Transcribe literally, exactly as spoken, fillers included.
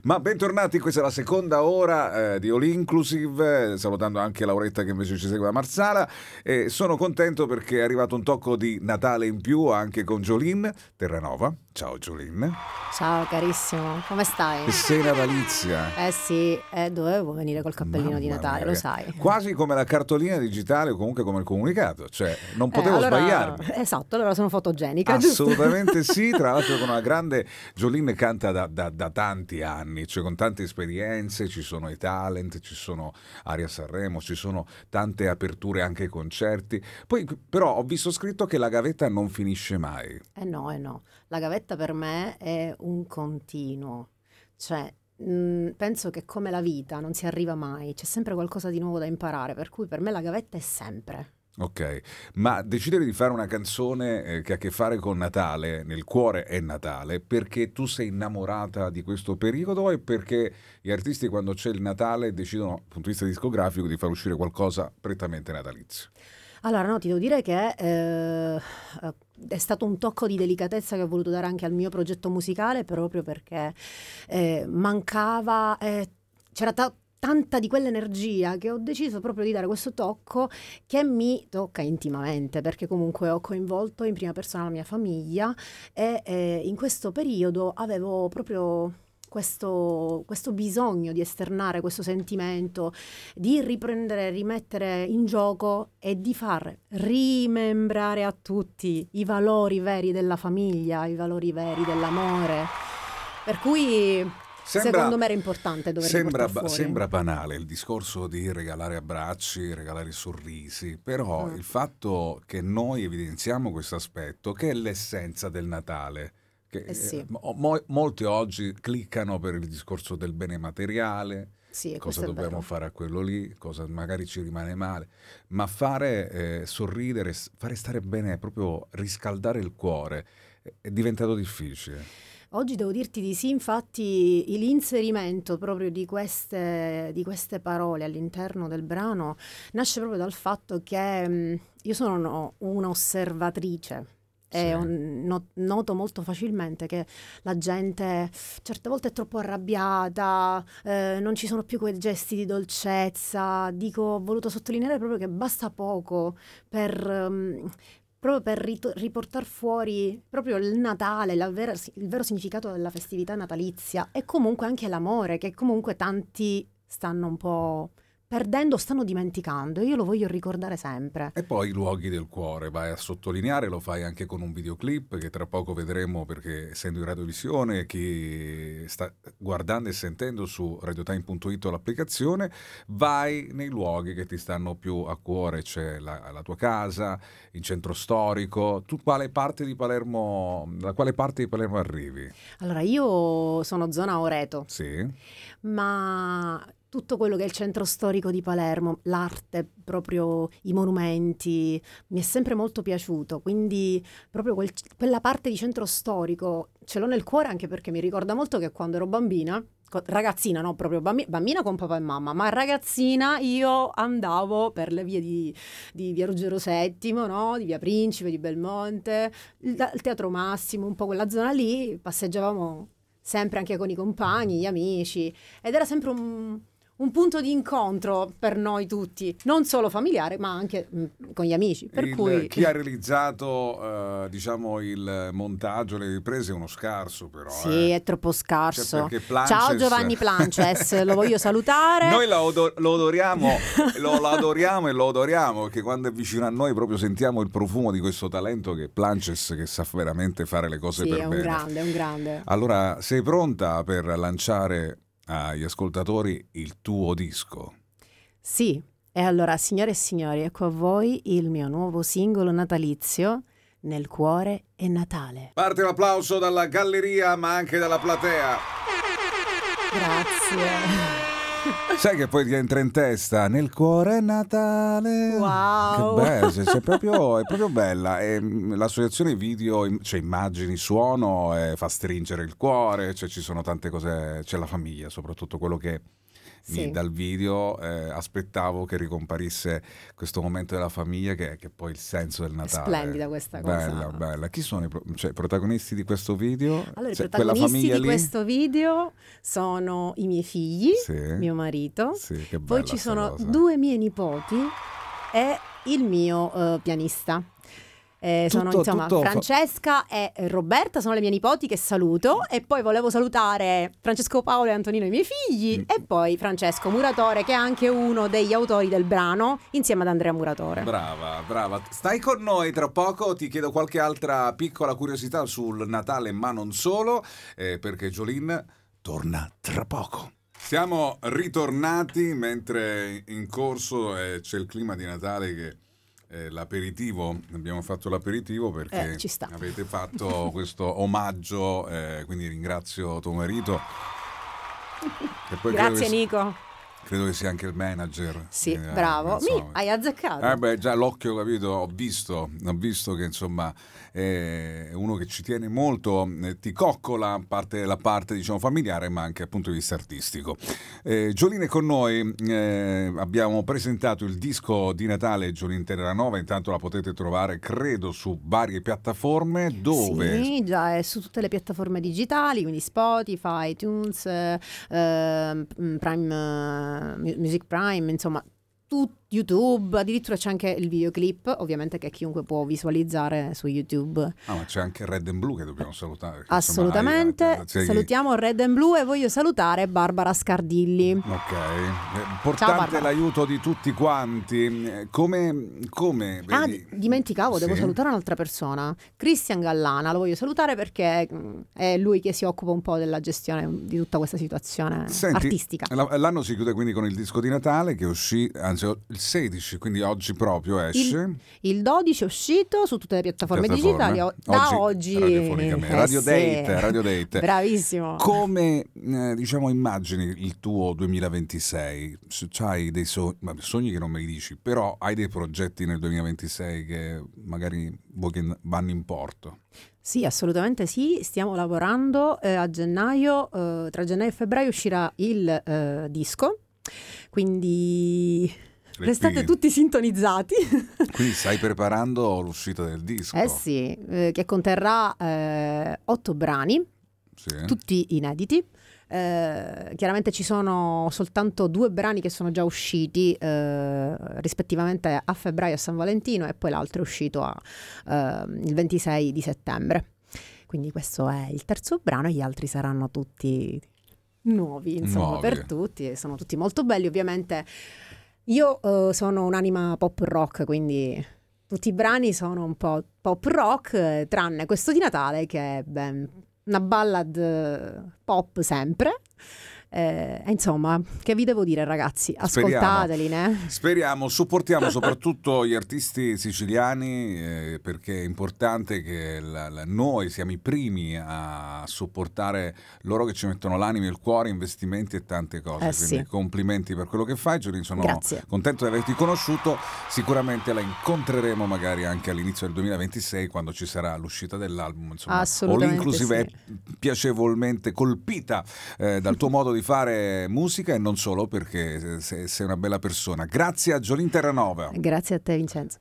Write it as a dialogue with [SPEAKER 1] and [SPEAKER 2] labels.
[SPEAKER 1] Ma bentornati, questa è la seconda ora eh, di All Inclusive, eh, salutando anche Lauretta che invece ci segue da Marsala. E sono contento perché è arrivato un tocco di Natale in più anche con Jolene Terranova. Ciao Jolene.
[SPEAKER 2] Ciao carissimo, come stai?
[SPEAKER 1] Sei natalizia.
[SPEAKER 2] Eh sì, eh, dovevo venire col cappellino
[SPEAKER 1] Mamma
[SPEAKER 2] di Natale,
[SPEAKER 1] mia,
[SPEAKER 2] lo sai.
[SPEAKER 1] Quasi come la cartolina digitale o comunque come il comunicato, cioè non potevo
[SPEAKER 2] eh, allora,
[SPEAKER 1] sbagliarmi.
[SPEAKER 2] Esatto, allora sono fotogenica,
[SPEAKER 1] Assolutamente
[SPEAKER 2] giusto?
[SPEAKER 1] sì, tra l'altro con una grande... Jolene canta da, da, da tanti anni, cioè con tante esperienze, ci sono i talent, ci sono Aria Sanremo, ci sono tante aperture anche ai concerti. Poi però ho visto scritto che la gavetta non finisce mai.
[SPEAKER 2] Eh no, eh no, la gavetta per me è un continuo, cioè mh, penso che come la vita non si arriva mai, c'è sempre qualcosa di nuovo da imparare, per cui per me la gavetta è sempre.
[SPEAKER 1] Ok, ma decidere di fare una canzone eh, che ha a che fare con Natale, nel cuore è Natale, perché tu sei innamorata di questo periodo e perché gli artisti quando c'è il Natale decidono, dal punto di vista discografico, di far uscire qualcosa prettamente natalizio?
[SPEAKER 2] Allora, no, ti devo dire che eh, eh, è stato un tocco di delicatezza che ho voluto dare anche al mio progetto musicale, proprio perché eh, mancava, eh, c'era ta- tanta di quell'energia che ho deciso proprio di dare questo tocco che mi tocca intimamente, perché comunque ho coinvolto in prima persona la mia famiglia e eh, in questo periodo avevo proprio... Questo, questo bisogno di esternare questo sentimento, di riprendere, rimettere in gioco e di far rimembrare a tutti i valori veri della famiglia, i valori veri dell'amore. Per cui
[SPEAKER 1] Sembra,
[SPEAKER 2] secondo me era importante doverli
[SPEAKER 1] sembra,
[SPEAKER 2] portare fuori.
[SPEAKER 1] sembra banale il discorso di regalare abbracci, regalare sorrisi, però
[SPEAKER 2] Mm.
[SPEAKER 1] il fatto che noi evidenziamo questo aspetto, che è l'essenza del Natale, che
[SPEAKER 2] Eh sì.
[SPEAKER 1] eh, mo- molti oggi cliccano per il discorso del bene materiale,
[SPEAKER 2] Sì,
[SPEAKER 1] cosa
[SPEAKER 2] questo è
[SPEAKER 1] dobbiamo
[SPEAKER 2] vero.
[SPEAKER 1] fare a quello lì, cosa magari ci rimane male, ma fare eh, sorridere, s- fare stare bene, proprio riscaldare il cuore, è, è diventato difficile.
[SPEAKER 2] Oggi devo dirti di sì, infatti l'inserimento proprio di queste, di queste parole all'interno del brano nasce proprio dal fatto che mh, io sono un'osservatrice. E
[SPEAKER 1] Sì.
[SPEAKER 2] ho no- noto molto facilmente che la gente certe volte è troppo arrabbiata, eh, non ci sono più quei gesti di dolcezza. Dico, ho voluto sottolineare proprio che basta poco per... um, proprio per rit- riportare fuori proprio il Natale, la vera- il vero significato della festività natalizia e comunque anche l'amore che comunque tanti stanno un po' perdendo, stanno dimenticando. Io lo voglio ricordare sempre.
[SPEAKER 1] E poi i luoghi del cuore, vai a sottolineare, lo fai anche con un videoclip che tra poco vedremo perché essendo in radiovisione chi sta guardando e sentendo su radiotime punto it l'applicazione, vai nei luoghi che ti stanno più a cuore, c'è la, la tua casa, il centro storico, tu quale parte di Palermo, da quale parte di Palermo arrivi?
[SPEAKER 2] Allora, io sono zona Oreto,
[SPEAKER 1] Sì?
[SPEAKER 2] ma tutto quello che è il centro storico di Palermo, l'arte, proprio i monumenti, mi è sempre molto piaciuto, quindi proprio quel- quella parte di centro storico ce l'ho nel cuore anche perché mi ricorda molto che quando ero bambina, co- ragazzina, no, proprio bambi- bambina con papà e mamma, ma ragazzina io andavo per le vie di, di Via Ruggero settimo, no, di Via Principe, di Belmonte, il, il Teatro Massimo, un po' quella zona lì, passeggiavamo sempre anche con i compagni, gli amici, ed era sempre un, un punto di incontro per noi tutti, non solo familiare, ma anche mh, con gli amici. Per
[SPEAKER 1] Il-
[SPEAKER 2] cui
[SPEAKER 1] chi ha realizzato eh, diciamo il montaggio, le riprese è uno scarso però
[SPEAKER 2] sì,
[SPEAKER 1] eh.
[SPEAKER 2] è troppo
[SPEAKER 1] Cioè,
[SPEAKER 2] scarso.
[SPEAKER 1] perché Planches...
[SPEAKER 2] Ciao Giovanni Plances, lo voglio salutare.
[SPEAKER 1] Noi lo, odo- lo odoriamo, lo, lo adoriamo e lo odoriamo perché quando è vicino a noi proprio sentiamo il profumo di questo talento che è Planches, che sa veramente fare le cose
[SPEAKER 2] Sì,
[SPEAKER 1] per
[SPEAKER 2] è un
[SPEAKER 1] bene.
[SPEAKER 2] grande, è un grande.
[SPEAKER 1] Allora, sei pronta per lanciare agli ascoltatori il tuo disco?
[SPEAKER 2] Sì, e allora signore e signori, ecco a voi il mio nuovo singolo natalizio, Nel cuore è Natale.
[SPEAKER 1] Parte l'applauso dalla galleria ma anche dalla platea.
[SPEAKER 2] Grazie.
[SPEAKER 1] Sai che poi ti entra in testa nel cuore è Natale.
[SPEAKER 2] Wow.
[SPEAKER 1] Che bello, cioè, cioè, proprio, è proprio bella. E, mh, l'associazione video, im- cioè immagini, suono, eh, fa stringere il cuore, cioè ci sono tante cose, c'è la famiglia, soprattutto quello che mi,
[SPEAKER 2] Sì.
[SPEAKER 1] dal video eh, aspettavo che ricomparisse questo momento della famiglia che, che è poi il senso del Natale.
[SPEAKER 2] Splendida questa cosa.
[SPEAKER 1] Bella, bella. Chi sono i pro- cioè, i protagonisti di questo video?
[SPEAKER 2] Allora, i
[SPEAKER 1] Cioè, quella
[SPEAKER 2] protagonisti
[SPEAKER 1] famiglia
[SPEAKER 2] di
[SPEAKER 1] lì?
[SPEAKER 2] questo video sono i miei figli,
[SPEAKER 1] Sì.
[SPEAKER 2] mio marito,
[SPEAKER 1] Sì, che
[SPEAKER 2] poi
[SPEAKER 1] bella
[SPEAKER 2] ci
[SPEAKER 1] sta
[SPEAKER 2] sono
[SPEAKER 1] cosa.
[SPEAKER 2] due miei nipoti e il mio eh, pianista. Eh, sono
[SPEAKER 1] Tutto-
[SPEAKER 2] insomma
[SPEAKER 1] tutto fa-
[SPEAKER 2] Francesca e Roberta, sono le mie nipoti che saluto, e poi volevo salutare Francesco Paolo e Antonino, i miei figli,
[SPEAKER 1] Mm.
[SPEAKER 2] e poi Francesco Muratore, che è anche uno degli autori del brano, insieme ad Andrea Muratore.
[SPEAKER 1] Brava, brava. Stai con noi tra poco, ti chiedo qualche altra piccola curiosità sul Natale, ma non solo, eh, perché Jolene torna tra poco. Siamo ritornati mentre in corso eh, c'è il clima di Natale che eh, l'aperitivo, abbiamo fatto l'aperitivo perché
[SPEAKER 2] Eh, ci sta.
[SPEAKER 1] avete fatto questo omaggio, eh, quindi ringrazio tuo marito. E poi credo
[SPEAKER 2] Grazie
[SPEAKER 1] che-
[SPEAKER 2] Nico.
[SPEAKER 1] Credo che sia anche il manager.
[SPEAKER 2] Sì,
[SPEAKER 1] Eh,
[SPEAKER 2] bravo.
[SPEAKER 1] insomma.
[SPEAKER 2] Mi hai azzeccato.
[SPEAKER 1] Eh beh, già l'occhio, capito, ho visto, ho visto che insomma è uno che ci tiene molto, eh, ti coccola parte, la parte diciamo familiare, ma anche dal punto di vista artistico. Eh, Jolene è con noi, eh, abbiamo presentato il disco di Natale Jolene Terranova, intanto la potete trovare credo su varie piattaforme, dove?
[SPEAKER 2] Sì, già è su tutte le piattaforme digitali, quindi Spotify, iTunes, eh, eh, Prime, eh, Music Prime, insomma, tu- YouTube, addirittura c'è anche il videoclip, ovviamente, che chiunque può visualizzare su YouTube.
[SPEAKER 1] Ah, ma c'è anche Red and Blue che dobbiamo salutare. perché,
[SPEAKER 2] Assolutamente.
[SPEAKER 1] insomma, hai- cioè,
[SPEAKER 2] Salutiamo Red and Blue e voglio salutare Barbara Scardilli.
[SPEAKER 1] Ok, Eh, importante
[SPEAKER 2] Barbara.
[SPEAKER 1] l'aiuto di tutti quanti. Eh, Come, come
[SPEAKER 2] Ah,
[SPEAKER 1] vedi?
[SPEAKER 2] di- dimenticavo, devo
[SPEAKER 1] Sì?
[SPEAKER 2] salutare un'altra persona, Christian Gallana, lo voglio salutare perché mm, è lui che si occupa un po' della gestione di tutta questa situazione
[SPEAKER 1] Senti,
[SPEAKER 2] artistica.
[SPEAKER 1] la- l'anno si chiude quindi con il disco di Natale che uscì, anzi il sedici, quindi oggi proprio esce.
[SPEAKER 2] Il dodici è uscito su tutte le piattaforme,
[SPEAKER 1] Piattaforme.
[SPEAKER 2] digitali, o- da oggi,
[SPEAKER 1] radiofonicamente.
[SPEAKER 2] eh,
[SPEAKER 1] Radio
[SPEAKER 2] sì.
[SPEAKER 1] Date, Radio Date.
[SPEAKER 2] Bravissimo.
[SPEAKER 1] Come eh, diciamo immagini il tuo duemilaventisei? Se c'hai dei so- vabbè, sogni che non me li dici, però hai dei progetti nel duemilaventisei che magari vuoi che vanno in porto?
[SPEAKER 2] Sì, assolutamente sì, stiamo lavorando eh, a gennaio, eh, tra gennaio e febbraio uscirà il eh, disco, quindi restate
[SPEAKER 1] quindi-
[SPEAKER 2] tutti sintonizzati.
[SPEAKER 1] Quindi stai preparando l'uscita del disco?
[SPEAKER 2] Eh sì, eh, che conterrà eh, otto brani,
[SPEAKER 1] Sì.
[SPEAKER 2] tutti inediti. Eh, chiaramente ci sono soltanto due brani che sono già usciti, eh, rispettivamente a febbraio a San Valentino, e poi l'altro è uscito a, eh, il ventisei di settembre. Quindi questo è il terzo brano, e gli altri saranno tutti nuovi, insomma,
[SPEAKER 1] Nuovi.
[SPEAKER 2] per tutti, e sono tutti molto belli. Ovviamente io eh, sono un'anima pop rock, quindi tutti i brani sono un po' pop rock, eh, tranne questo di Natale che è ben, una ballad eh, pop sempre. Eh, insomma, che vi devo dire, ragazzi? Ascoltateli, né?
[SPEAKER 1] Speriamo, supportiamo soprattutto gli artisti siciliani, eh, perché è importante che la- la- noi siamo i primi a supportare loro che ci mettono l'anima, il cuore, investimenti e tante cose.
[SPEAKER 2] Eh,
[SPEAKER 1] Quindi
[SPEAKER 2] sì.
[SPEAKER 1] complimenti per quello che fai, Giulio, sono
[SPEAKER 2] Grazie.
[SPEAKER 1] contento di averti conosciuto. Sicuramente la incontreremo magari anche all'inizio del duemilaventisei, quando ci sarà l'uscita dell'album, insomma, o
[SPEAKER 2] Assolutamente
[SPEAKER 1] l'inclusive
[SPEAKER 2] sì.
[SPEAKER 1] piacevolmente colpita eh, dal tuo modo di fare musica, e non solo, perché sei sei una bella persona. Grazie a Jolene Terranova.
[SPEAKER 2] Grazie a te, Vincenzo.